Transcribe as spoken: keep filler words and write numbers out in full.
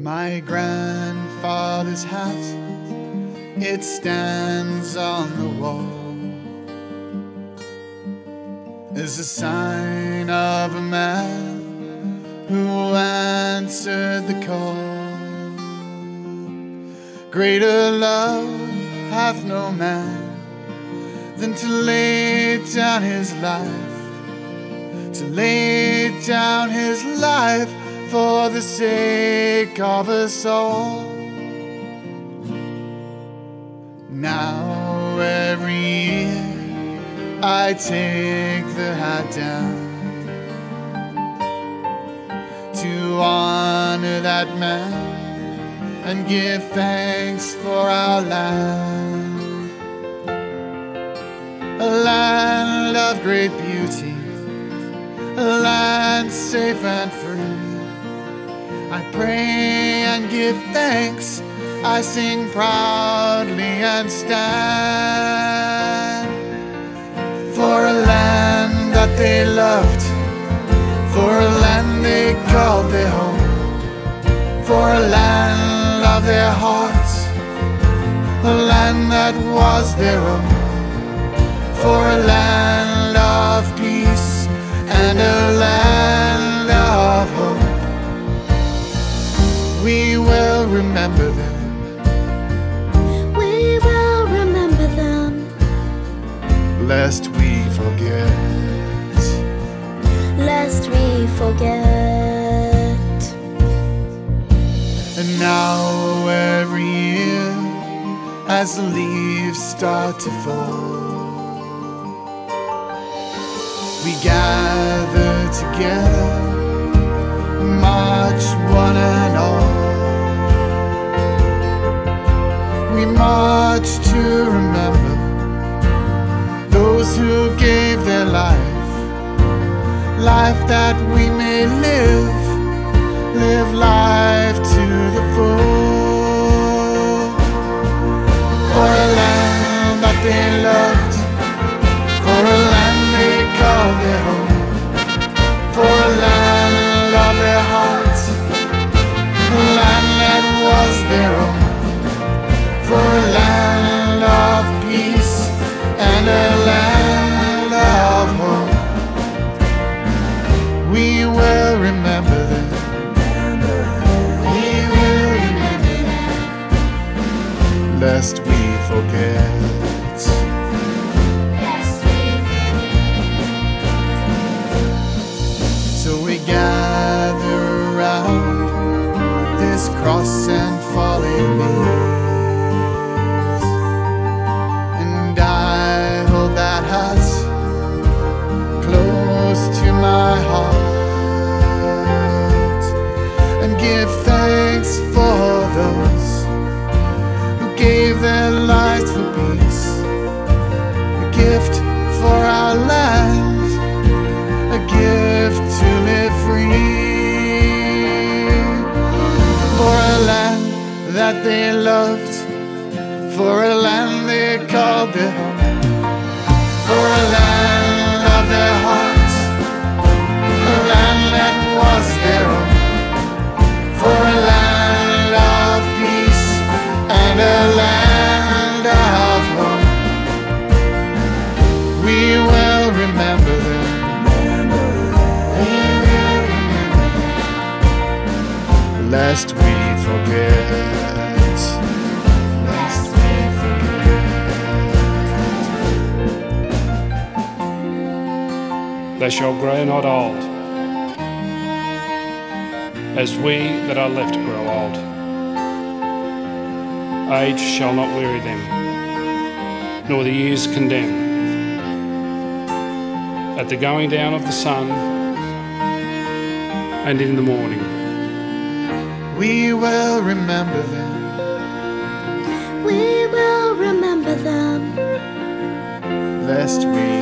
My grandfather's hat, it stands on the wall as a sign of a man who answered the call. Greater love hath no man than to lay down his life, to lay down his life for the sake of us all. Now every year I take the hat down to honor that man and give thanks for our land, a land of great beauty, a land safe and free. I pray and give thanks, I sing proudly and stand for a land that they loved, for a land they called their home, for a land of their hearts, a land that was their own, for a land of peace and a land of hope. We will remember them. We will remember them, lest we forget. lest we forget. And now every year, as the leaves start to fall, we gather together, march one and all. We march to remember those who gave their life, life that we may live, live life to the full. For a land that they loved, for a land they called their home, for a land of their hearts, a land that was their own, for a land of peace and a land of hope. We will remember them. We will remember them, lest we forget. Lest we So we gather around this cross and falling leaves, and I hold that hat close to my heart and give thanks for those who gave their lives for peace, a gift for our land, a gift to live free, for a land that they loved, for a land they called their home, for a land of their hearts, a land that was their own, for a land of peace and a land of hope. We will remember them. We will remember them, lest we forget. Lest we forget. They shall grow not old, as we that are left grow old. Age shall not weary them, nor the years condemn. At the going down of the sun and in the morning, we will remember them. We will remember them, Lest we